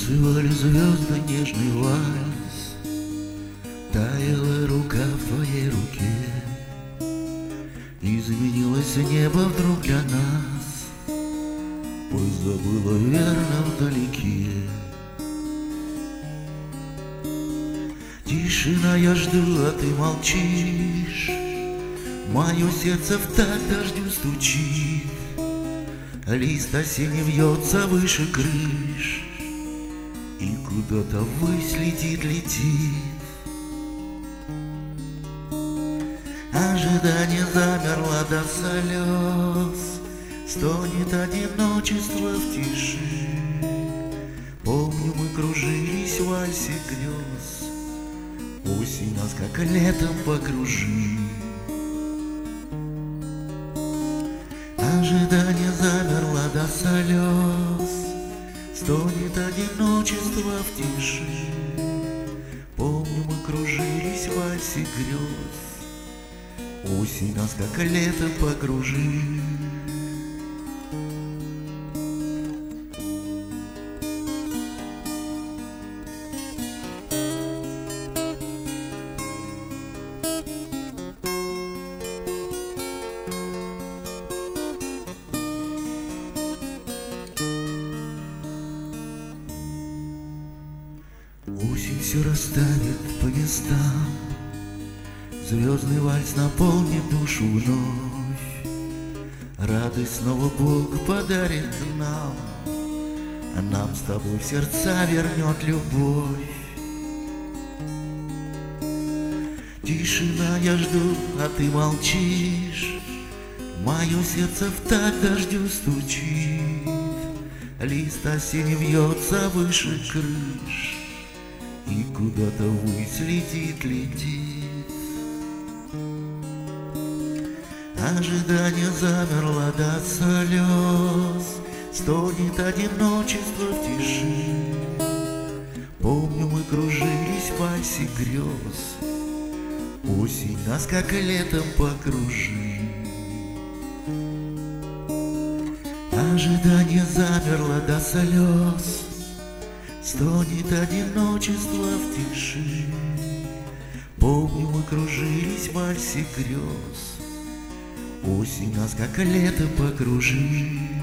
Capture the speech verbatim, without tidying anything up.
Танцевали звезды нежный вальс, таяла рука в твоей руке. Изменилось небо вдруг для нас, пусть забыла верно вдалеке. Тишина, я жду, а ты молчишь. Мое сердце в такт дождю стучит, лист осенний вьется выше крыш, и куда-то ввысь летит, летит. Ожидание замерло до слез, стонет одиночество в тиши. Помню, мы кружились в вальсе грез, осень нас как летом покружит. Ожидание замерло до слез, стонет одиночество в тиши. Помню, мы кружились в вальсе грез, осень нас как летом покружит. Осень все расставит по местам, звездный вальс наполнит душу вновь. Радость снова Бог подарит нам, а нам с тобой в сердца вернет любовь. Тишина, я жду, а ты молчишь. Мое сердце в такт дождю стучит, лист осенний вьется выше крыш, и куда-то ввысь летит, летит. Ожидание замерло до слез, стонет одиночество в тиши. Помню, мы кружились в вальсе грез, осень нас как летом покружит. Ожидание замерло до слез, стонет одиночество в тиши. Помню, мы кружились в вальсе грез, осень нас как лето покружит.